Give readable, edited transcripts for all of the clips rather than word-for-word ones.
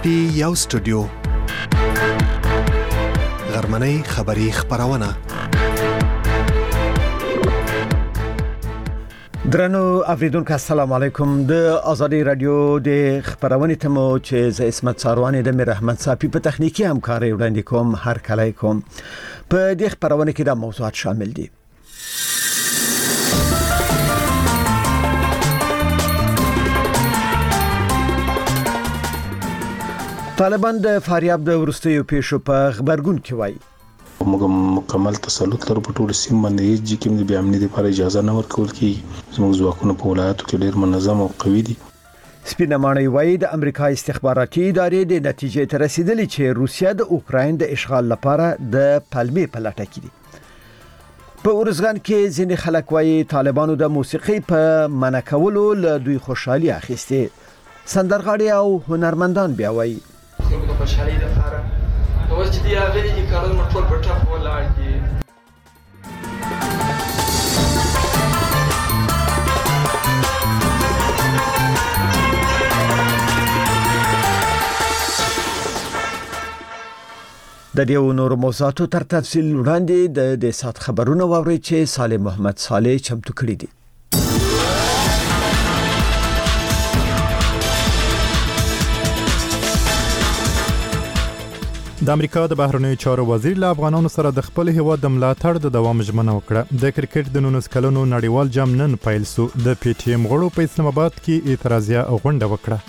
پی یو سټوډیو غرمنۍ خبری خبرونه درنو اوریدونکو السلام علیکم د ازادي رادیو د خبرونه تمو چې ز اسمت ساروانی د رحمت صافی په تخنیکی همکاري وړاندې کوم هر کله کوم په دې خبرونه کې د موضوعات شامل دي. طالبان د فاریاب د ورستیو پیښو په خبرګون کې وایي موږ مکمل تسلط لرو په ټول سیمه باندې چې کوم د امنیتي لپاره اجازه نه ورکول کی زموږ ځواکونه په ولایتو کې ډېر منظم او قوي دي. سپینه ماڼۍ وایي د امریکا استخباراتي ادارې د نتیجې ته رسیدلې چې روسیا د اوکراین د اشغال لپاره د پلمې په لټه کې دي. په ورزګان کې ځینې خلک وایي طالبانو د موسیقي په منع کولو له دوی خوشحالي اخیسته. سندرغاړي او هنرمندان بیا وایي د خوشحالي لپاره اوس چې دی هغه دي کارونه مټول په ټاپ ولاړ دي. د دې نور موضوعاتو تر تفصیل وړاندې د سات خبرونه واوري چې صالح محمد صالح چمتو کړی دي. د امریکا د بهرنیو چارو وزیر له افغانانو سره د خپل هیواد د ملاتړ د دوام ژمنه وکړه. د کرکټ د 19 کلونو نړیوال جام نن پیل شو. د پی ټی ایم غړو په اسلام آباد کې اعتراضیه غونډه وکړه.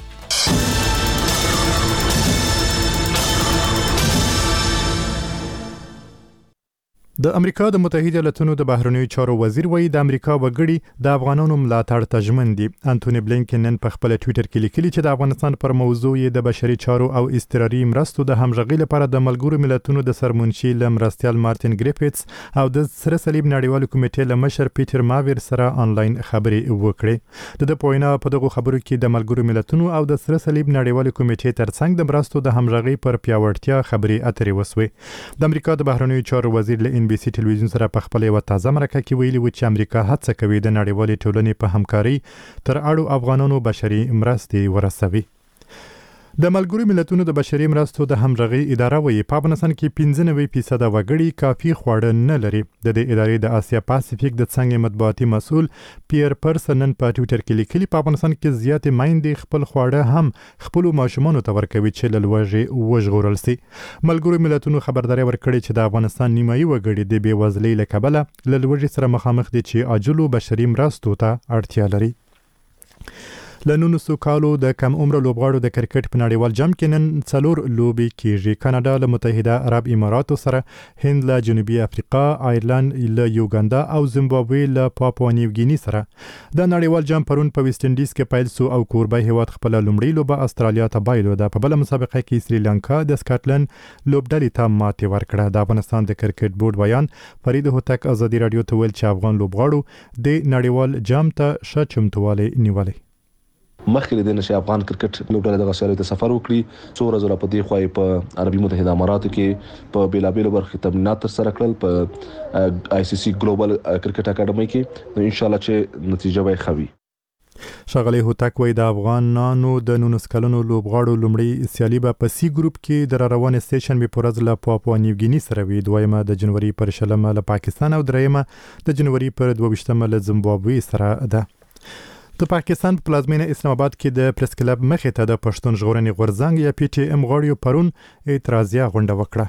د امریکا د متحده ایالاتونو د بهرنیو چارو وزیر وایي د امریکا وګړي د افغانانو ملاتړ ته ژمن دي. انټونی بلینکن نن په خپل ټوئیټر کې لیکلي چې د افغانستان پر موضوع یې د بشري چارو او اضطراري مرستو د همغږي لپاره د ملګرو ملتونو د سرمنشي لمرستیال مارټین ګریفټس او د سره صلیب نړیوال کمیټې لمشر پیټر ماویر سره آنلاین خبرې وکړې. د پوینا په دغه خبرو کې د ملګرو ملتونو او د سره صلیب نړیوال کمیټې ترڅنګ د مرستو د همغږي پر پیاوړتیا خبرې اترې وسوې. د امریکا د بهرنیو چارو وزیر له NBC ټلویزیون سره په خپل یو تازه مرکه کې ویلي و چې امریکا هڅه کوي د نړیوالې ټولنې په همکاري تر اړو افغانانو بشري مرستې ورسوي. د ملګرو ملتونو د بشري مرستو د همغږي اداره وایي په افغانستان کې 95% وګړي کافي خواړه نه لري. د دې ادارې د آسیا پاسفیک د څنګه مطبوعاتي مسؤل پیر پرسنن په ټوئیټر کې لیکلي په افغانستان کې زیاتې مایندې خپل خواړه هم خپل ماشومانو ته ورکوي چې له لوږې وژغورل شي. ملګرو ملتونو خبرداري ورکړې چې د افغانستان نیمایي وګړي د بېوزلۍ له کبله له لوږې سره مخامخ دي چې عاجلو بشري مرستو ته اړتیا لري. له 19 کالو د کم عمر لوبغاړو د کرکټ په نړیوال جام کې نن 4 لوبي کیږي. کاناډا له متحده عرب اماراتو سره، هند له جنوبي افریقا، آیرلند له یوګاندا او زیمبابوې له پاپوا نیو ګینی سره. د نړیوال جام پرون په ویسټ انډیز کې پیل شو او کوربه هیواد خپل لومړی لوبه استرالیا ته بایلوده. په بل مسابقه کې سریلانکا د سکاټلند لوبډلې ته ماتې ورکړه. د افغانستان د کرکټ بورډ بیان فرید هوتک ازادي رادیو ته ویل چې افغان لوبغاړو د نړیوال جام ته ښه چمتووالی نیولې. مخکې د نشه افغان کرکټ لوبډلې د غسیالو ته سفر وکړي. څو ورځې په دې خوای په عربي متحده اماراتو کې په بیلابیلو برخو تمرینات تر سره کړل په ICC ګلوبل کرکټ اکیډمي کې. نو ان شاء الله چې نتیجه به خوي. شغلی هوتک وای د افغانانو د 19 کلونو لوبغاړو لومړی سیالي به په سی ګروپ کې د روان سټیشن به پرز له پاپوا نیو ګینی سره وي. دویمه د جنوري پر 20 له پاکستان او دریمه د جنوري پر 22 له زیمبابوې سره ده. د پاکستان په پلازمینه اسلام آباد کې د پریس کلب مخې ته د پښتون ژغورنې غورځنګ یا پی ټی ایم غړیو پرون اعتراضیه غونډه وکړه.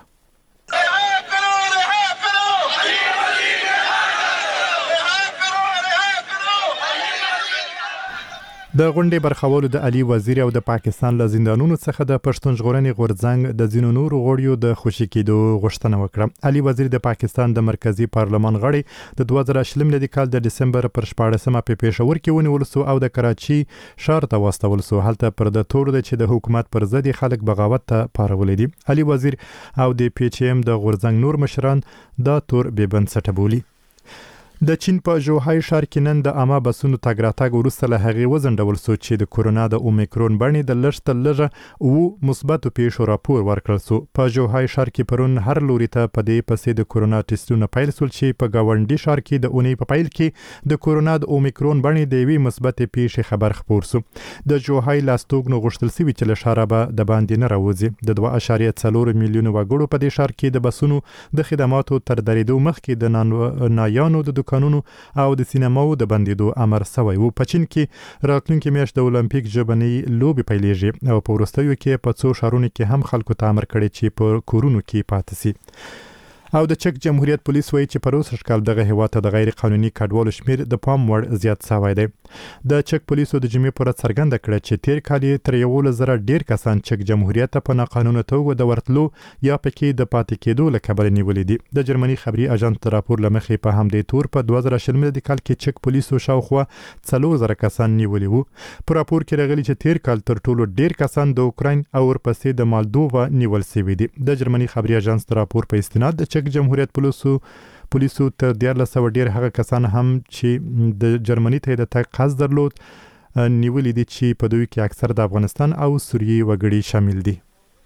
د غونډې برخوالو د علي وزیر او د پاکستان له زندانونو څخه د پښتون ژغورنې غورځنګ د ځینو نورو غړیو د خوشي کېدو غوښتنه وکړه. علي وزیر د پاکستان د مرکزی پارلمان غړی د 2020 کال د دسمبر پر 14 په پېښور کې ونیول شو او د کراچي ښار ته واستول شو. هلته پر د تور د چې د حکومت پر ضد خلک بغاوت ته پارولې دي. علي وزیر او د پی ټی ایم د غورځنګ نور مشران دا تور بې بنسټه بولي. د چین په ژوهای ښار کې نن د عامه بسونو تګ راتګ وروسته له هغې وځنډول شو چې د کورونا د اومیکرون بڼې د لږ تر لږه اوه مثبتو پیښو راپور ورکړل شو. په ژوهای ښار کې پرون هر لوري ته په دې پسې د کورونا ټیسټونه پیل شول چې په ګاونډي ښار کې د اونۍ په پیل کې د کورونا د اومیکرون بڼې د یوې مثبتې پیښې خبر خپور شو. د ژوهای لاستوګنو غوښتل شوي چې له ښاره به د باندې نه راوځي. د 2.4 میلیونه وګړو په دې ښار کې د بسونو د خدماتو تر درېدو مخکې د نایانو د دکانونو او د سینماو د بندیدو امر شوی و. په چین کې راتلونکي میاشت د اولمپیک ژبنۍ لوبې پیلېږي او په وروستیو کې په څو ښارونو کې هم خلکو ته امر کړی چې په کورونو کې پاتې شي. او د چک جمهوریت پولیس وایي چې په روسي ښکال دغه هیواد ته د غیر قانوني کډوالو شمیر د پام وړ زیات شوی دی. د چک پولیسو د جمعې پر ورځ څرګنده کړه چې تیر کال یې تر 11,000 ډیر کسان چک جمهوریت ته په ناقانونه توګه د ورتلو یا پکې د پاتې کېدو له کبله نیولې دي. د جرمني خبري اژانس د راپور لمخې په همدې تور په 2020 کال کې چک پولیسو شاوخوا 4,000 کسان نیولي وو. په راپور کې راغلي چې تیر کال تر ټولو ډیر کسان د اوکراین او ورپسې د مالدووا نیول شوي دي. د جرمني خبري اژانس د راپور په استناد د چک جمهوریت پولیسو تر 1400 ډیر هغه کسان هم چې د جرمني ته د تګ قصد درلود نیولې دي چې په دوی کې اکثر د افغانستان او سوریې وګړي شامل دي.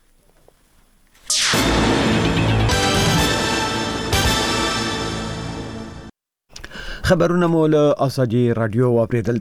خبرونه مو له آزادي رادیو واوریدل.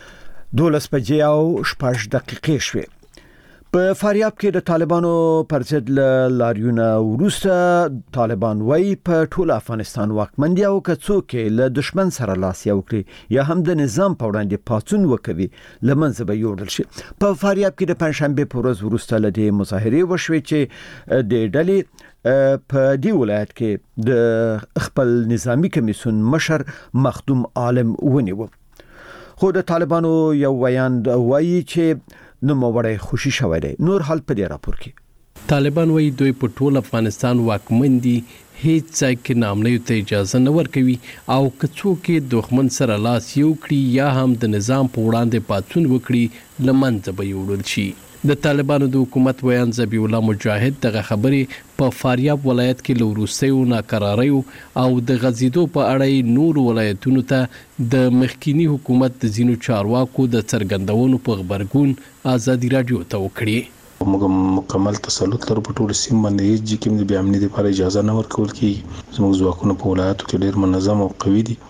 12 بجې او 6 دقیقې شوې. په فاریاب کې د طالبانو پر ضد لاریونه وروسته طالبان وایي په ټول افغانستان واکمن دي او که څوک له دشمن سره لاس یو کړي یا هم د نظام په وړاندې پاڅون وکوي لمنځه به یوړل شي. په فاریاب کې د پنځشنبه په ورځ وروسته له دې مظاهرې وشوې چې د ډلې په دې ولایت کې د خپل نظامی کمیسیون مشر مخدوم عالم ونیو. خو د طالبانو یو ویاند وایي چې نو موړی خوشي شوی دی. نور حال په دې راپور کې طالبان وایي دوی په ټول افغانستان واکمن دي، هیڅ ځای کې نامنیو ته اجازه نه ورکوي او که څوک دښمن سره لاس یو کړي یا هم د نظام په وړاندې پاڅون وکړي لمنځه به یوړل شي. د طالبانو د حکومت ویان ذبیح الله مجاهد دغه خبرې په فاریاب ولایت کې له وروستیو ناکراریو او د غځېدو په اړه نور ولایتونو ته د مخکینی حکومت د ځینو چارواکو د څرګندونو په خبرګون آزادي رادیو ته وکړي. موږ مکمل تسلط لرو په ټول سیمه باندې چې کوم د بیا امنیت لپاره اجازه نه ورکول کیږي. زموږ ځواکونه په ولایتو کې ډېر منظم او قوي دي.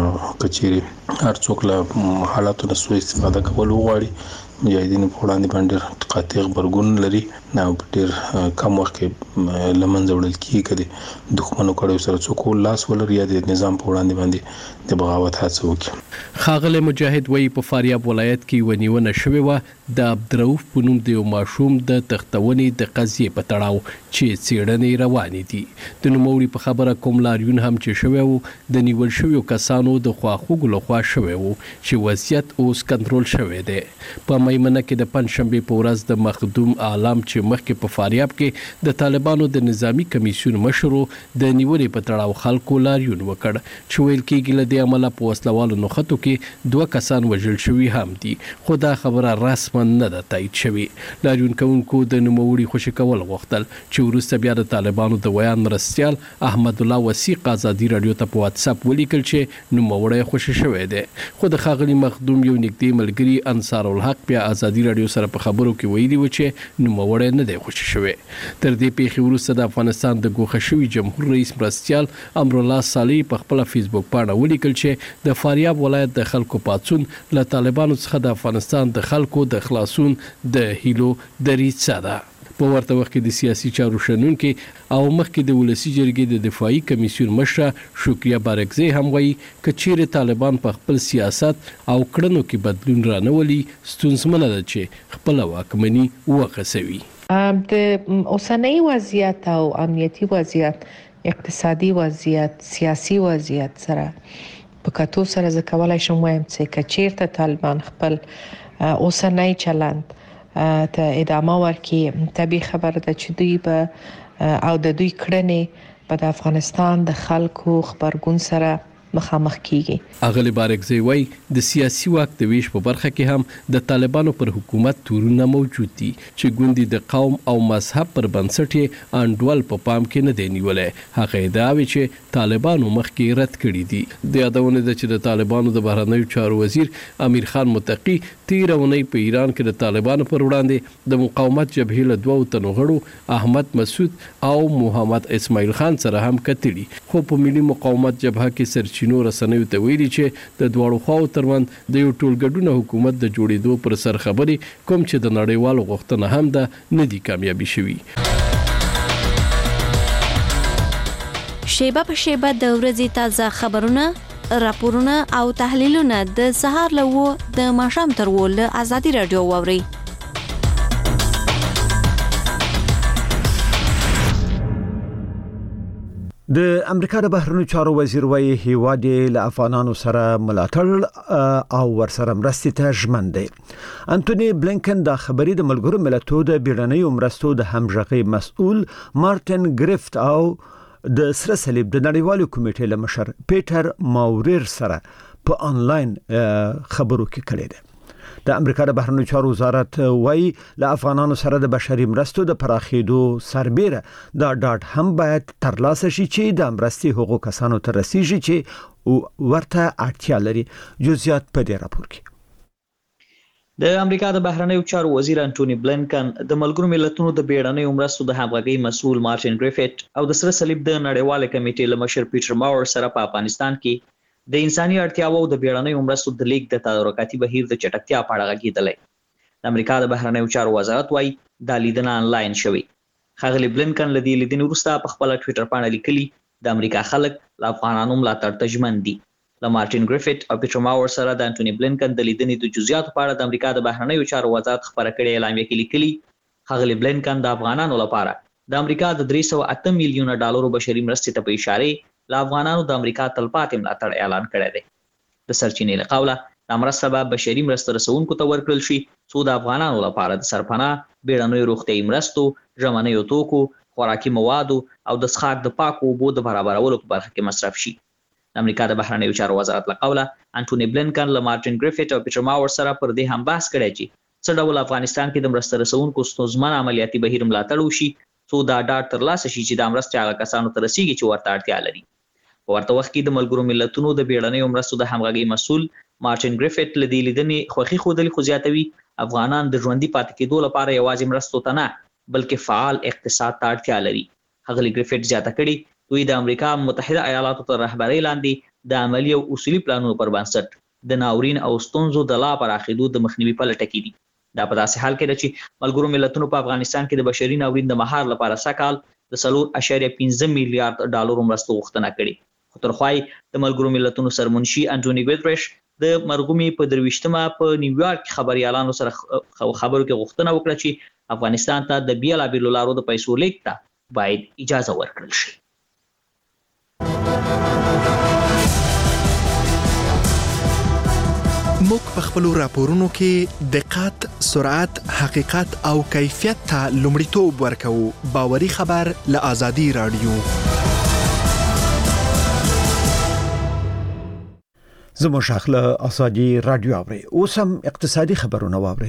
کچېرې هر څوک له حالاتو نه سوء استفاده کول وغواړي مجاهدینو په وړاندې باندې قاطع خبرګون لري نه ډېر کم وخت کې لمنځه وړل کیږي کړي دښمنو کړو سره څوک لاس ولري یا د نظام په وړاندې باندې د بغاوت هڅه وکړي. خاغله مجاهد وایي په فاریاب ولایت کې ونیونه شوې و د عبدالرؤف په نوم د یو ماشوم د تختونې د قضیې په تړاو چې څېړنې روانې دي. د نوموړي په خبره کوم لاریون هم چې شوی و د نیول شویو کسانو د خواخوږو لخوا شوی و چې وضعیت اوس کنټرول شوی دی. په میمنه کې د پنځشنبه په ورځ د مخدوم عالم چې مخکې په فاریاب کې د طالبانو د نظامی کمیسیون مشرو د نیولې په تړاو خلکو لاریون وکړ چې ویل کېږي له دې عمله په وسلوالو نښتو کې 2 کسان وژل شوي هم دي، خو دا خبره رسما نه ده تایید شوې. لاریون کوونکو د نوموړي خوشي کول غوښتل چې وروسته بیا د طالبانو د ویان مرستیال احمد الله وثیق آزادي رادیو ته په واتس اپ ولیکل چې نوموړی خوشي شوی دی. خو د ښاغلي مخدوم یو نږدې ملګري انصار الحق بیا آزادي رادیو سره په خبرو کې ویلي و چې نوموړی نه دی خوشي شوی. تر دې پیښې وروسته د افغانستان د ګوښه شوي جمهور رئیس مرستیال امرالله صالح په خپل فیسبوک پاڼه ولیکل چې د فاریاب ولایت د خلکو پاڅون له طالبانو څخه د افغانستان د خلکو د خلاصون د هیلو دریڅه ده. په ورته وخت کې د سیاسي چارو شنونکي او مخکې د ولسی جرګې د دفاعي کمیسیون مشره شکریه بارکزی هم وایي چې چیرې طالبان په خپل سیاست او کړنو کې بدلون رانولي ستونزمنه ده چې خپل واکمني وغځوي. د اوسنۍ وضعیت او امنیتي وضعیت، اقتصادي وضعیت، سیاسي وضعیت سره په کتو سره زه کولای شم وایم چې چیرته طالبان خپل اوسنۍ چلند ته ادامه ورکړي، طبیعي خبره ده چې دوی به او د دوی کړنې په افغانستان د خلکو خبرګون سره مخامخ کیږي. اغلی بارکزی وای د سیاسي واک د ویش په برخه کې هم د طالبانو پر حکومت تورونه موجود دي چې ګوندي د قوم او مذهب پر بنسټ یې انډول په پام کې نه دی نیولې. هغه ادعا چې طالبانو مخکې رد کړی دي. د یادونه ده چې د طالبانو د بهرنیو چارو وزیر امیر خان متقی 13 اونۍ په ایران کې د طالبانو پر وړاندې د مقاومت جبهې له 2 تنو غړو احمد مسعود او محمد اسماعیل خان سره هم کتلي، خو په ملي مقاومت جبهه کې سرچینو رسنیو ته ویلي چې د دواړو خواو ترمنځ د یو ټولګډونه حکومت د جوړېدو پر سر خبرې کوم چې د نړیوالو غوښتنه هم ده نه دي کامیابی شوي. شیبه په شیبه د ورځې تازه خبرونه، راپورونه او تحلیلونه د سهار له د ماښام تر له ازادي رادیو واوري. د امریکا د بهرنیو چارو وزیر وایي هیواد له افغانانو سره ملاتړ او ورسره مرستې ته ژمن دی. انټونی بلینکن د خبري د ملګرو ملتونو د بیړنیو مرستو د همغږي مسؤل مارټن ګریفت او د سره صلیب د نړیوالو کمیټې له مشر پیټر ماوریر سره په انلاین خبرو کې کړي دي. د امریکا د بهرنیو چارو وزارت وایي له افغانانو سره د بشري مرستو د پراخېدو سربېره دا ډاډ هم باید ترلاسه شي چې د مرستې هغو کسانو ته رسیږي چې ورته اړتیا لري. جزئیات په دې راپور کې. د امریکا د بهرنیو چارو وزیر انټونی بلینکن د ملګرو ملتونو د بیړنیو مرستو د همغږي مسؤل مارټن ګریفټ او د سره صلیب د نړیوال کمیټې له مشر پیټر ماور سره په افغانستان کې د انساني اړتیاوو د بیړنیو مرستو د لیک د تدارکاتي بهیر د چټکتیا په اړه غږیدلی. د امریکا د بهرنیو چارو وزارت وایي دا لیدنه انلاین شوې. ښاغلي بلینکن له دې لیدنې وروسته په خپل ټویټر باندې لیکلي د امریکا خلک له افغانانو ملاتړ ته ژمن دي. له مارټن ګریفټ او پیټر ماور سره د انټونی بلینکن د لیدنې د جزئیاتو په اړه د امریکا د بهرنیو چارو وزارت خبره کړې اعلامیه کې لیکلي ښاغلي بلینکن د افغانانو لپاره د امریکا د 308 میلیونه ډالرو بشري مرستې ته په اشاره له افغانانو د امریکا تلپاتې ملاتړ اعلان کړی دی. د سرچینې له قوله د مرسته به بشري مرسته رسونکو ته ورکړل شي څو د افغانانو لپاره د سرپناه، بیړنیو روغتیايي مرستو، ژمنیو توکو، خوراکي موادو او د څښاک د پاکو اوبو د برابرولو په برخه کې مصرف شي. د امریکا د بهرنیو چارو وزارت له قوله انټونی بلینکن له مارټن ګریفټ او پیټر ماور سره پر دې هم بحث کړی چې څه ډول افغانستان کې د مرسته رسونکو ستونزمن عملیاتي بهیر ملاتړ وشي څو دا ډاډ ترلاسه شي چې د مرستې هغه کسانو ته رسیږي چې ورته اړتیا لري. په ورته وخت کې د ملګرو ملتونو د بیړنیو مرستو د همغږي مسؤل مارټن ګریفټ له دې لیدنې خوښي ښودلې، خو زیاتوي افغانان د ژوندي پاتې کېدو لپاره یوازې مرستو ته نه بلکې فعال اقتصاد ته اړتیا لري. ښاغلي ګریفټ زیاته کړې دوی د امریکا متحده ایالاتو تر رهبرۍ لاندې د عملي او اصولي پلانونو پر بنسټ د ناورین او ستونزو د لا پراخېدو د مخنیوي په لټه کې دي. دا په داسې حال کې ده چې ملګرو ملتونو په افغانستان کې د بشري ناورین د مهار لپاره سږکال د 4.5 میلیارډ ډالرو مرستو غوښتنه کړې. خو ترخوای د ملګرو ملتونو سرمنشي انټونی ګوتریش د مرګومي په 23مه په نیویارک خبريالانو سره خبرو کې غوښتنه وکړه چې افغانستان ته د بیلابیلو لارو د پیسو لیک ته باید اجازه ورکړل شي. موږ په خپل راپورونو کې دقت، سرعت، حقیقت او کیفیت ته لومړیتوب ورکوو. باوري خبر له ازادي رادیو. زموږ شاخله ازادي رادیو اوري. اوس هم اقتصادي خبرونه واوري.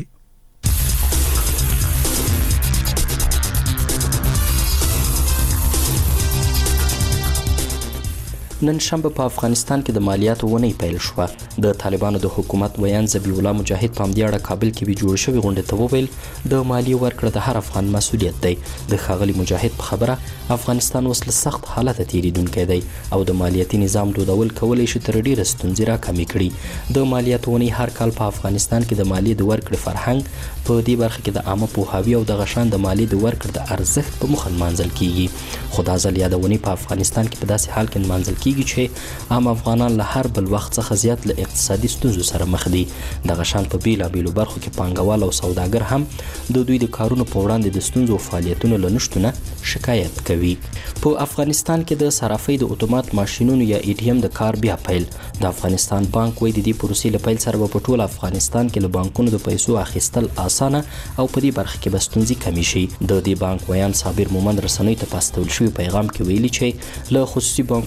نن شنبه په افغانستان کې د مالیاتو ونې پیل شوه. د طالبانو د حکومت ویان ذبیح الله مجاهد په همدې اړه کابل کې وی جوړ شوی غونډه ته وویل د مالیې ورکړه د هر افغان مسؤلیت دی. د ښاغلي مجاهد په خبره افغانستان اوس له سخت حالت تیریدونکی دی او د مالیاتي نظام دودول کولی شي تر ډیره ستونزې راکمې کړي. د مالیاتو ونې هر کال په افغانستان کې د مالیې د ورکړې فرهنګ په دې برخه کې د عامه پوهاوي او د غشان د مالیې د ورکړې د ارزښت په مخ نمانځل کیږي. خو دا ځل یادونې په افغانستان کې په داسې حال کې نمانځل کیږي چې عام افغانان له هر بل وخت څخه زیات له اقتصادي ستونزو سره مخ دي. د غشان په بیلابیلو برخو کې پانګوال او سوداګر هم د دوی د کارونو په وړاندې د ستونزو او فعالیتونو له نشتونه شکایت کوي. په افغانستان کې د صرافۍ د اتومات ماشینونو یا ATM د کار بیا پیل. د افغانستان بانک وایي د دې پروسې له پیل سره په ټول افغانستان کې له بانکونو د پیسو اخیستل اسانه او په دې برخه کې به ستونزې کمې شي. د دې بانک ویان صابر مومند رسنیو ته په استول شوي پیغام کې ویلي چې له خصوصي بانکونو د دې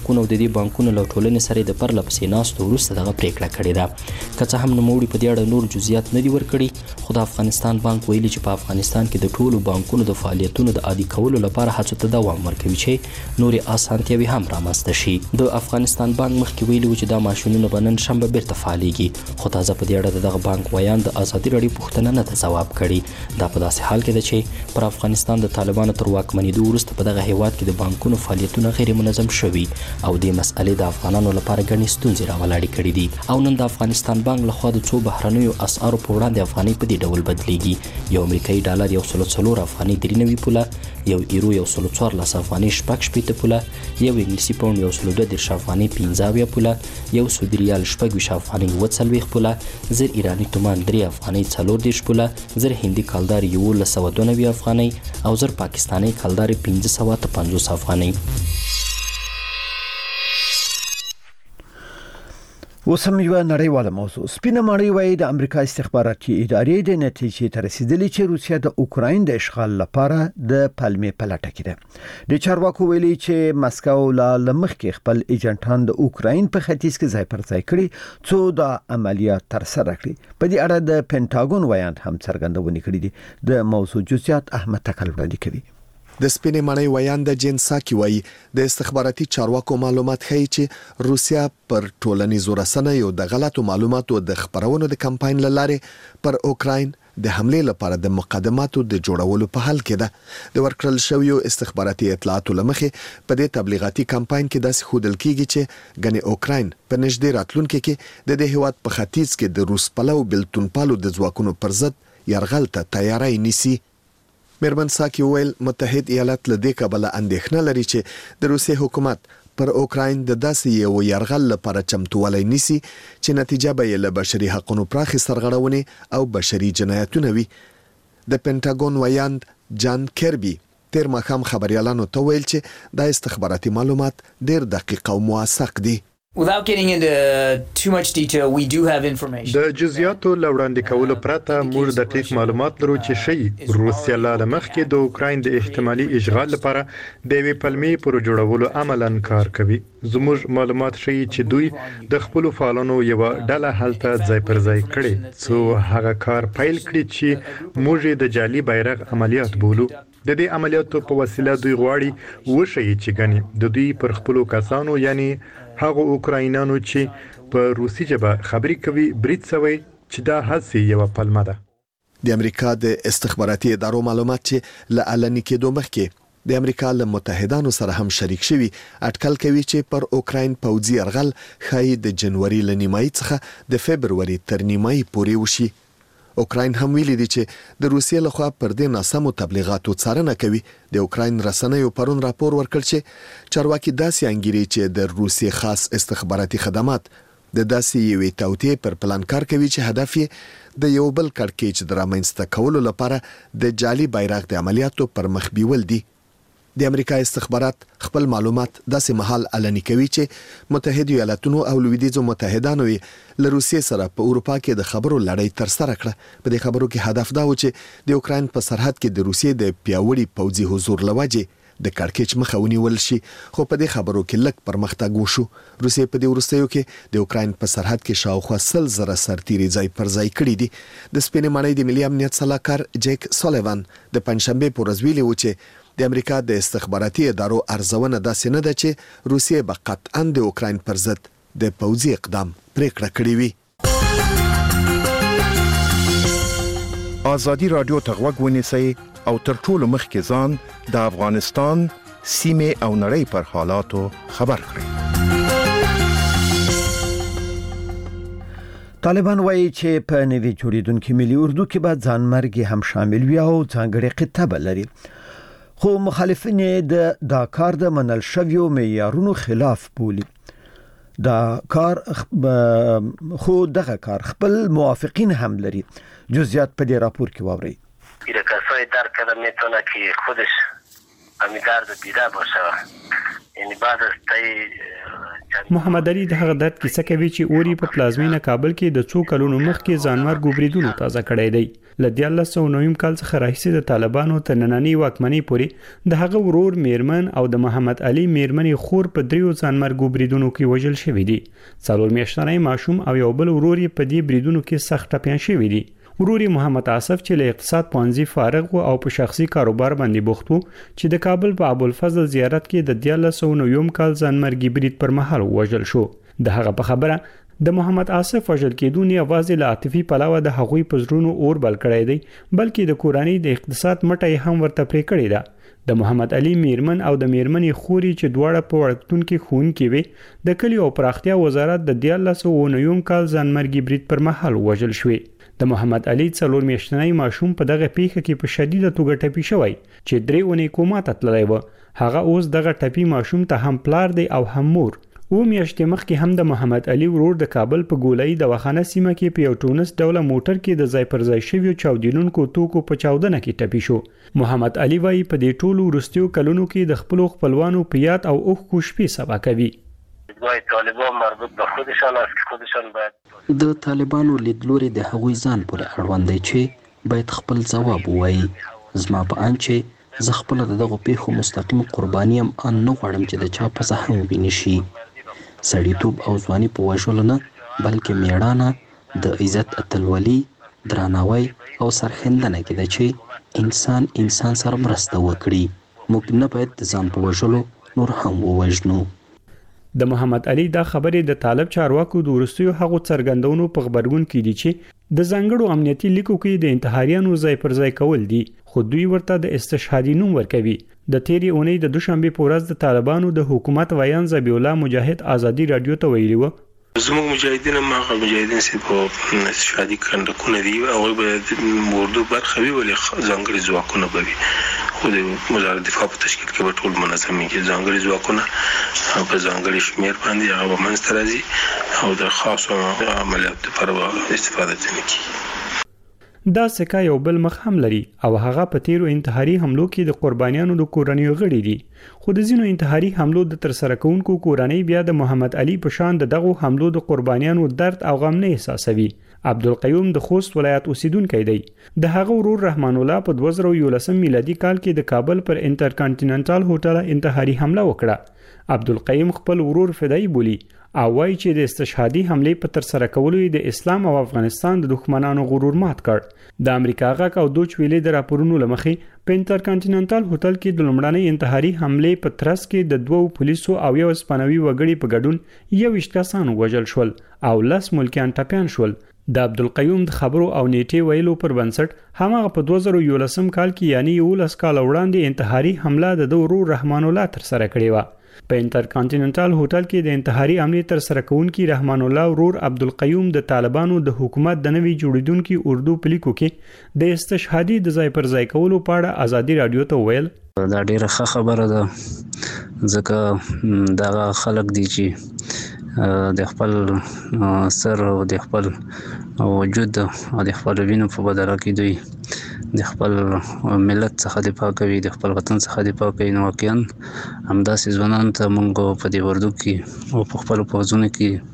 دولتي بانکونو له ټولنې سره د پرله پسې ناستو وروسته دغه پریکړه کړې ده. که څه هم نوموړي په دې اړه نور جزئیات نه دي ورکړي، خو د افغانستان بانک ویلي چې په افغانستان کې د ټولو بانکونو د فعالیتونو د عادي کولو لپاره هڅو ته دوام ورکوي چې نورې اسانتیاوې هم رامنځته شي. د افغانستان بانک مخکې ویلي و چې دا ماشینونه به نن شنبه بیرته فعالېږي، خو تازه په دې اړه دغه بانک ویان د ازادي راډیو پوښتنه نه ده ځواب کړې. دا په داسې حال کې ده چې پر افغانستان د طالبانو تر واکمنېدو وروسته په دغه هیواد کې د بانکونو فعالیتونه غیر منظم شوي او دې مسئلې د افغانانو لپاره ګڼې ستونزې راولاړې کړې دي. او نن د افغانستان بانک لخوا د څو بهرنیو اسعارو په وړاندې افغانۍ په دې ډول بدلیږي. یو امریکایي ډالر 104 افغانۍ 93 پوله، یو ایرو 114 افغانۍ شپږ پوله، یو انګلیسي پاوند 102 افغانۍ 15 پوله، یو سعودي ریال 26 افغانۍ 40 پوله، زر ایرانی تومان 3 افغانۍ 40 پوله، زر هندي کالدار 1192 افغانۍ او زر پاکستاني کالدار 550 افغانۍ. اوس هم یو نړیواله موضوع. سپینه ماڼۍ وايي د امریکا استخباراتي ادارې د نتیجې ته رسیدلې چې روسیا د اوکراین د اشغال لپاره د پلمې په لټه کې ده. د چارواکو ویلي چې مسکو لا لمخکې خپل ایجنټان د اوکراین په ختیځ کې ځای پر ځای کړي څو د عملیات تر سره کړي. په دې اړه د پینټاګون ویان هم څرګندونه کړې دي. د موضوع جزئیات احمد تکل وړاندې کوي. د سپینې ماڼۍ ویاند جنساکي وایي د استخباراتي چارواکو معلومات ښیي چې روسیا پر ټولنیزو رسنیو د غلطو معلوماتو د خپرونو د کمپاین لاره پر اوکراین د حمله لپاره د مقدماتو د جوړولو په حال کې ده. د ورکړل شویو استخباراتي اطلاعاتو لمخې په دې تبلیغاتي کمپاین کې داسې ښودل کیږي چې ګنې اوکراین په نږدې راتلونکي کې د دې هیواد په ختیځ کې د روس پلو بلتون پالو د ځواکونو پر ضد یرغل ته تیاری نیسي. میرمن ساکي ویل متحد ایالات له دې کبله اندېښنه لري چې د روسي حکومت پر اوکراین د داسې یو یرغل لپاره چمتووالی نیسي چې نتیجه به یې له بشري حقوقو پراخې سرغړونې او بشري جنایتونه وي. د پینټاګون ویاند جان کیربي تیر ماښام خبريالانو ته ویل چې د استخباراتي معلومات ډېر دقیق او موثق دي. Without getting into too much detail, we do have information. د جزئیاتو لوړاندې کولو پرته موږ دقیق معلومات لرو چې شي روسیا له مخکې د اوکراین د احتمالي اشغال لپاره د وی پلمې پر جوړولو عملاً کار کوي. زموږ معلومات شي چې دوی د خپل فعالانو یو ډله هلته ځای پر ځای کړي څو هغه کار پیل کړي چې موږ د جعلي بیرغ عملیات بولو. د دې عملیاتو په وسیله دوی غواړي وشي چې ګنې د دوی پر خپل کسانو یعنی هغه اوکراینانو چې په روسي ژبه خبري کوي برید سوي چې دا هڅه یو پلمه ده. د امریکا د استخباراتي ادارو معلومات چې له علني کېدو مخکې د امریکا له متحدانو سره هم شریک شوي اټکل کوي چې پر اوکراین پوځي یرغل خای د جنوري ل نیمایي څخه د فبروري تر نیمایي پورې وشي. اوکراین هم ویلي دي چې د روسیې لخوا پر دې ناسمو تبلیغاتو څارنه کوي. د اوکراین رسنیو پرون راپور ورکړ چې چارواکي داسې انګیري چې د روسیې خاص استخباراتي خدمات د داسې یوې توطئې پر پلان کار کوي چې هدف یې د یو بل کړکېچ د رامنځته کولو لپاره د جعلي بیرغ د عملیاتو پر مخ بیول دي. د امریکا استخبارات خپل معلومات داسې مهال علني کوي چې متحده ایالاتونو او لویدیځو متحدانو له روسیې سره په اروپا کې د خبرو لړۍ تر سره کړه. په دې خبرو کې هدف دا و چې د اوکراین په سرحد کې د روسیې د پیاوړي پوځي حضور لوجه د کړکېچ مخه ونیول شي، خو په دې خبرو کې لږ پرمختګ وشو. روسیې په دې وروستیو کې د اوکراین په سرحد کې شاوخوا 100,000 سرتیري ځای پر ځای کړي دي. د سپینې ماڼۍ د ملي امنیت سلاکار جیک سولیوان د پنځشنبه په ورځ ویلي و چې د امریکا د استخباراتي ادارو ارزونه داسې نه ده چې روسیې به قطعاً د اوکراین پر ضد د پوځي اقدام پریکړه کړې وي. آزادي رادیو ته غوږ ونیسئ او تر ټولو مخکې ځان د افغانستان سیمې او نړۍ پر حالاتو خبر کړئ. طالبان وایي چې په نوي جوړیدونکو ملي اردو کې به ځانمرګي هم شامل وي او ځانګړي خطه لري. خو مخالفین دا کار د منل شویو معیارونو خلاف بولي. دغه کار خپل موافقین هم لري. جزئیات په دې راپور کې واورئ. ایره کسای در کده میتونه که خودش امیدوار دیده باشه، یعنی بعد از تای محمد علي د هغه درد کیسه کوي چې اوري په پلازمینه کابل کې د څو کلونو مخکې ځانمرګ بریدونو تازه کړی دی. ل 1990 کال څخه راهیسې د طالبانو تر نننۍ واکمنۍ پورې د هغه ورور میرمن او د محمد علي میرمنې خور په 3 ځانمرګو بریدونو کې وژل شوی دي. 4 میاشتنی ماشوم او یو بل ورور یې په دې بریدونو کې سخت ټپیان شوی دي. ورور محمد عاصف چې له اقتصاد پوهنځي فارغ و او په شخصي کاروبار باندې بوخت و چې د کابل په ابوالفضل زیارت کې د 1990 کال ځانمرګي برید پر مهال وژل شو. د هغه په خبره د محمد عاصف وژل کېدو نه یوازې له عاطفي پلوه د هغوی په زړونو اور بل کړی دی بلکې د کورنۍ د اقتصاد مټه هم ورته پرې کړې ده. د محمد علي میرمن او د میرمنې خوري چې دواړه په وړکتون کې ښوونکې وې د کلي او پراختیا وزارت د 1990 کال ځانمرګي برید پر مهال وژل شوې. د محمد علي 4 میاشتنی ماشوم په دغه پیښه کې په شدیده توګه ټپي شوی چې 3 اونۍ کوما ته تللی و. هغه اوس دغه ټپي ماشوم ته هم پلار دی او هم مور. و میاشتې مخکې هم د محمد علي ورور د کابل په ګولۍ د وخانه سیمه کې په یو ټونس ډوله موټر کې د ځای پر ځای شویو چاودیدونکو توکو په چاودنه کې ټپي شو. محمد علي وايي په دې ټولو وروستیو کلونو کې د خپلو خپلوانو په یاد او اوښکو شپې سبا کوي. طالبان مربوط به خودشان است که خودشان باید د طالبانو لیدلوري د هغوی ځان پورې اړوند دی چې باید خپل ځواب ووایي. زما په اند چې زه خپله د دغو پیښو مستقیم قرباني یم ان نه غواړم چې د چا پزه هم وویني شي. سړیتوب او ځواني په وژلو نه بلکې میړانه د عزت اتلولي درناوی او سرښندنه کې ده چې انسان سره مرسته وکړي. موږ نه باید د ځان په وژلو نور هم ووژنو. د محمد علي دا خبرې د طالب چارواکو د وروستیو هغو څرګندونو په خبرګون کې دي چې د ځانګړو امنیتي لیکو کې د انتحاریانو ځای پر ځای کول دي خو دوی ورته د استشهادي نوم ورکوي. د تیرې اونۍ د دوشنبه په ورځ د طالبانو د حکومت ویان ذبیح الله مجاهد ازادي رادیو ته ویلي و زموږ مجاهدین ما مجاهدین چې په استشهادي کندکونه دي او به موردو برخه وی ولې ځانګړي ځواکونه به وي خو د وزارت دفاع په تشکیل کې به ټول منظم وي چې ځانګړي ځواکونه په ځانګړي شمیر باندې هغه منځته راځي او د خاصو عملیاتو لپاره استفاده کوي. دا سکه یو بل مخ هم لري او هغه په تیرو انتحاري حملو کې د قربانیانو د کورنیو غړي دي. خو د ځینو انتحاري حملو د ترسره کوونکو کورنۍ بیا د محمد علي په شان دغه حملو د قربانیانو درد او غم نه احساسوي. عبدالقیوم د خوست ولایت اوسیدونکی دی. د هغه ورور رحمان الله په 2011 میلادي کال کې د کابل پر انټرکانټیننټال هوټل انتحاري حمله وکړه. عبدالقیوم خپل ورور فدای بولی او وایي چې د استشهادي حملې په ترسره کولو د اسلام او افغانستان د دښمنانو غرور مات کړ. د امریکا غاک او دوچ ویلې د راپورونو لمخې په انټرکانټیننټال هوټل کې د لومړنۍ انتحاري حملې په ترڅ کې د 2 پولیسو او یو اسپانوي وګړي په ګډون 21 کسان وژل شول او 10 ملکیان ټپیان شول. د عبدالقیوم د خبرو او نیټې ویلو پر بنسټ همغه په 2011 کال کې یعنی 11 کال وړاندې انتحاري حمله د ورور رحمان الله ترسره کړې و. په انټرکانټیننټال هوټل کې د انتحاري عملې ترسره کوونکي رحمان الله ورور عبدالقیوم د طالبانو د حکومت د نوي جوړیدونکو اردو پلیکو کې د استشهادي د ځای پر ځای کولو په اړه ازادي رادیو ته ویل دا ډیره ښه خبره ده ځکه دا خلک دي چې د خپل سر او د خپل وجود او د خپل وینو په بدله کې دوی د خپل ملت څخه دفاع کوي د خپل وطن څخه دفاع کوي. نو واقعا همداسې ځوانان ته موږ په دې وردو کې او په خپل پوځونو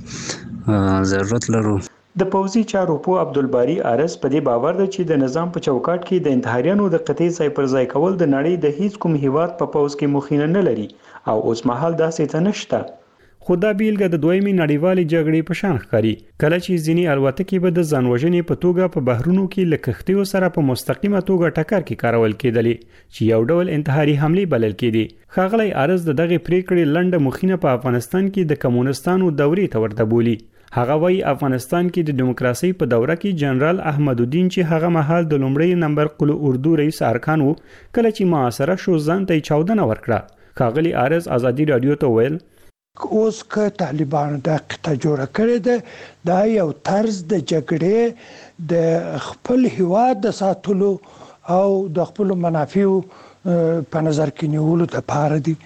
کې ضرورت لرو. د پوځي چارو په عبدالباری ارس په دې باور ده چې د نظام په چوکاټ کې د انتحاریانو د قطعي ځای پر ځای کول د نړۍ د هیڅ کوم هیواد په پوځ کې مخینه نه لري او اوس مهال داسې ته نشته. خو دا بیلګه د دویمې نړیوالې جګړې په شان ښکاري کله چې ځینې الوتکې به د ځانوژنې په توګه په بحرونو کې له کښتیو سره په مستقیمه توګه ټکر کې کارول کېدلې چې یو ډول انتحاري حملې بلل کېدې. ښاغلی ارز د دغې پریکړې لنډه مخینه په افغانستان کې د کمونستانو دورې ته ورته بولي. هغه وايي افغانستان کې د دیموکراسي په دوره کې جنرال احمد الدین چې هغه مهال د لومړی نمبر قلو اردو رئیس ارکان وو کله چې معاصره شو ځان ته چاودنه ورکړه. ښاغلی ارز ازادي رادیو ته ویل اوس که طالبانو د قطه جوړه کړې ده دا یو طرز د جګړې د خپل هیواد د ساتلو او د خپل منافعو په نظر کې نیولو لپاره دي.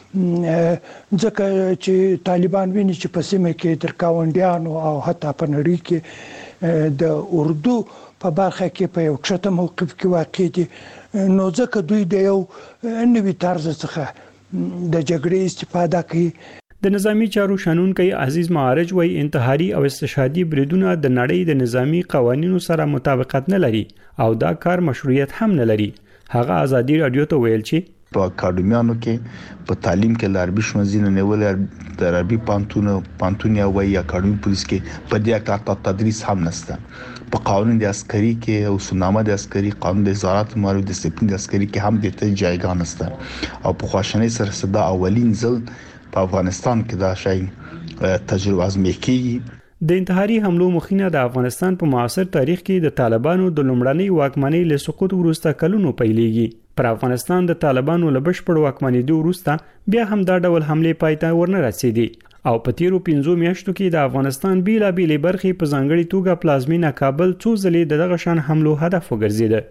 ځکه چې طالبان ویني چې په سیمه کې تر کاونډیانو او حتی په نړۍ کې د اردو په برخه کې په یو کښته موقف کې واقع دي نو ځکه دوی د یو نوي طرز څخه د جګړې استفاده کوي. د نظامی چارو شانونکي عزیز معارج وایي انتحاري او استشهادي بریدونه د نړۍ د نظامی قوانینو سره مطابقت نه لري او دا کار مشروعیت هم نه لري. هغه ازادي رادیو ته ویل چې په اکاډمیانو کې په تعلیم کې لاربي شمزینه نیول د عربي پانتون یا وایي اکاډمي پولیس کې په دې کار تدریس هم نشته. په قانون د عسکري کې او سنامه د عسکري قانون د وزارت معلومات د ډیسپلین د عسکري کې هم د ته جایګاه نشته او په خواشنۍ سره صدا اولین ځل په افغانستان کې دا شی تجربه ازمایي کیږي. د انتحاري حملو مخینه د افغانستان په معاصر تاریخ کې د طالبانو د لومړنۍ واکمنۍ له سقوط وروسته کلونو پیلېږي. پر افغانستان د طالبانو له بشپړ واکمنېدو وروسته بیا هم دا ډول حملې پای ته ورنه رسېدې او په تیرو 5 میاشتو کې د افغانستان بیلابېلې برخې په ځانګړې توګه پلازمینه کابل څو ځلې دغه شان حملو هدف وګرځېده.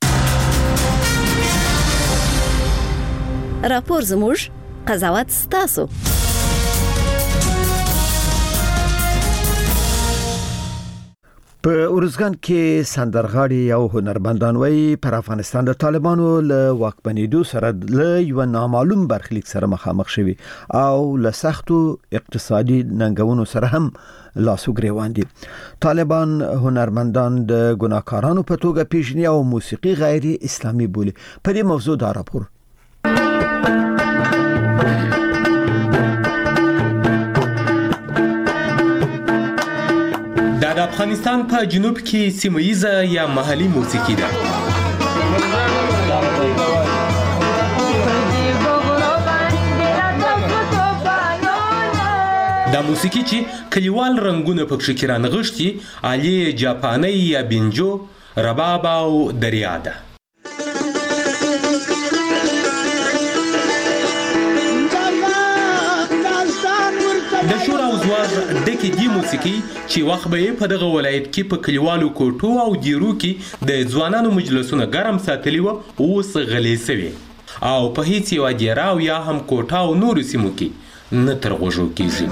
راپور زموږ قضاوت ستاسو. په ارزګان کې سندرغاړي او هنرمندان وایي پر افغانستان د طالبانو له واکمنېدو سره له یو نامعلوم برخلیک سره مخامخ شوي او له سختو اقتصادي ننګونو سره هم لاسو ګریوان دي. طالبان هنرمندان د ګناهکارانو په توګه پیژني او موسیقي غیر اسلامي بولي. په دې موضوع دا راپور د افغانستان په جنوب کې سیمه‌یزه یا محلي موسیقي ده. دا موسیقي چې کلیوال رنگونه پکې کې رانغښتي علي جاپاني یا بنجو، رباب او دریا ده. د شور او زواج ډکې دی موسیقي چې وخت به په دغه ولایت کې په کلیوالو کوټو او دیرو کې د ځوانانو مجلسونه ګرم ساتلی و اوس غلې سوي او په هیڅ یو دیرا او یا هم کوټا او نور سیمو کې نه تر غوږو کېږي.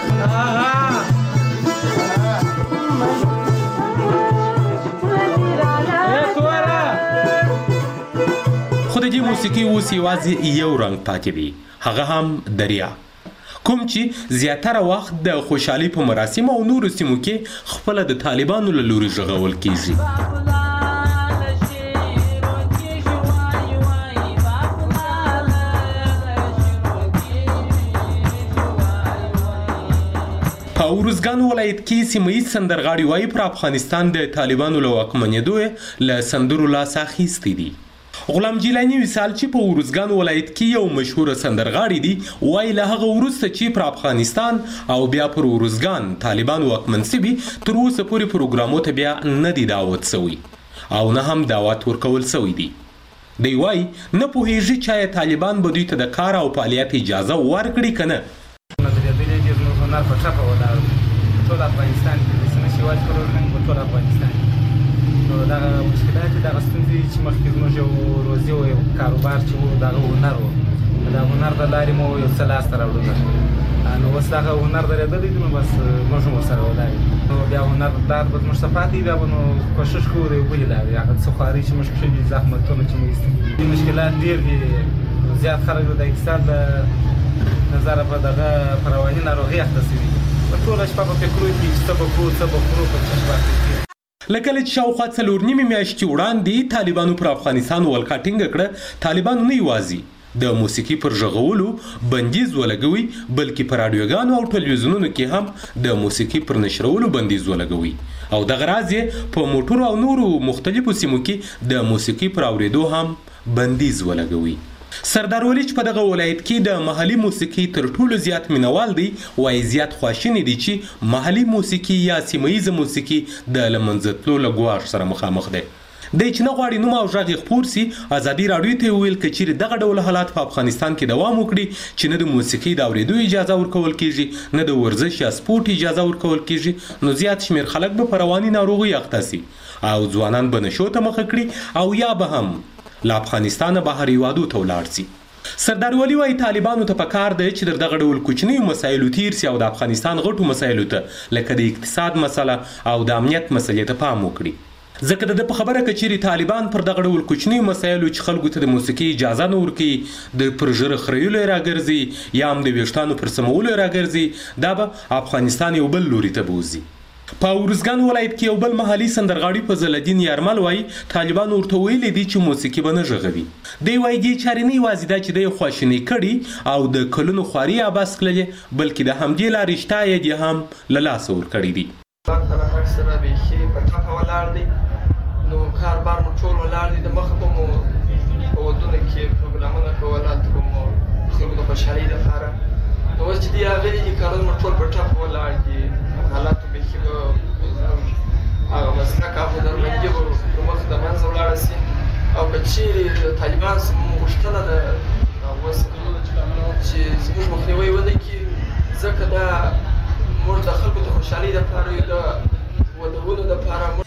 خو د دې موسیقي اوس یوازې یو رنګ پاتې دی، هغه هم دریا، کوم چې زیاتره وخت د خوشحالي په مراسم او نورو سیمو کې خپل د طالبانو له لوري ژغول کیږي. په ارزګان ولایت کې سیمه‌یز سندرغاړي وایي پر افغانستان د طالبانو له واکمنېدو له سندرو لاس اخیستی دي. غلام جیلانی مثال چې په ارزګان ولایت کې یو مشهور سندرغاړي دی وایي له هغه وروسته چې پر افغانستان او بیا پر ارزګان طالبان واکمن سوي تر اوسه پورې پروګرامو ته بیا نه دی دعوت سوی او نه هم دعوت ورکول سوی دی. دی وایي نه پوهېږي چې طالبان به دوی ته د کار او فعالیت اجازه ورکړي که نه. ټول افغانستان کې د سیمه پروګرام په ټول افغانستان نو دا مشکلات د غستندې چې مخکې زموږ یو روزي او یو کاروبار چې وو دا هنر وو، دا هنر د لارې مو یو څه لاسته راوړل نو اوس دا هنر درېدلی دی نو بس موږ هم ورسره ولاړ یو نو بیا هنر دار به زموږ څه پاتې بیا به نو کوشش کوو د یو بلې لارې هغه څه خوارۍ چې موږ کښې دي زحمتونه چې موږ ایستلي دي مشکلات ډېر دي. زیات خلک د اقتصاد د نظره په دغه په رواني ناروغۍ اخته سوي دي په ټوله شپه په فکرو کې چې څه به کړو څه به خورو په چشمه کې. لکه چې شاوخوا 4 میاشتې وړاندې طالبانو پر افغانستان ولکه ټینګه کړه، طالبانو نه یوازې د موسیقي پر ژغولو بندیز ولګوي بلکې پر راډیوګانو او ټلویزیونونو کې هم د موسیقي پر نشرولو بندیز ولګوي او دغه راز یې په موټرو او نورو مختلفو سیمو کې د موسیقي پر اورېدو هم بندیز ولګوي. سردار ولی چې په دغه ولایت کې د محلي موسیقي تر ټولو زیات مینوال دی وایي زیات خواشینی دی چې محلي موسیقي یا سیمه‌یزه موسیقي د له منځه تلو له ګواښ سره مخامخ دی. دی چې نه غواړي نوم او غږ یې خپور سي، ازادي راډیو ته ویل که چیرې دغه ډول حالات په افغانستان کې دوام وکړي چې نه د موسیقي د اورېدو اجازه ورکول کیږي نه د ورزش یا سپورټ اجازه ورکول کیږي نو زیات شمېر خلک به په رواني ناروغۍ اخته سي او ځوانان به نشو ته مخه کړي او یا به هم له افغانستانه بهر هیوادو ته ولاړ سي. سردار ولی وایي طالبانو ته پکار دی چې در دغه ډول کوچنیو مسایلو تیر سي او د افغانستان غټو مسایلو ته لکه د اقتصاد مسله او د امنیت مسلې ته پام وکړي. ځکه د په خبره کچېری طالبان پر دغه ډول کوچنی مسایلو چې خلکو ته د موسیقي اجازه نه ورکړي د پرژره خریولو راګرځي یا هم د ویښتانو پر سمولو راګرځي دا به افغانستان یو بل لوري ته بوزي. په ارزګان ولایت کې یو بل محلي سندرغاړي فضل الدین یارمل وایي طالبان ورته ویلي دي چې موسیقي به نه غږوي. دی وایي دې چارې نه یوازې دا چې دی خواشیني کړي او د کلونو خواري عباس کړلې بلکې د همدې لارې شتا یې دې هم له لاسه ورکړي دي. سره بیخي په ټپه ولاړ دی نو کاروبار مو ټول ولاړ دی د مخه به مو په ودونو کې پروګرامونه کول هلته به مو خلکو د خوشحالۍ دپاره نو اوس چې دی راغلي دي کارونه مو ټول په ټپه ولاړ دي حالاتو بیخي به هغه مسلک او هنرمندي به د مخ د منځه ولاړه سي او که چیرې د طالبان څخه غوښتنه ده اوس چې زموږ مخنیوی ونه کړي ځکه دا موږ د خلکو د خوشحالۍ دپاره یو د ودونو دپاره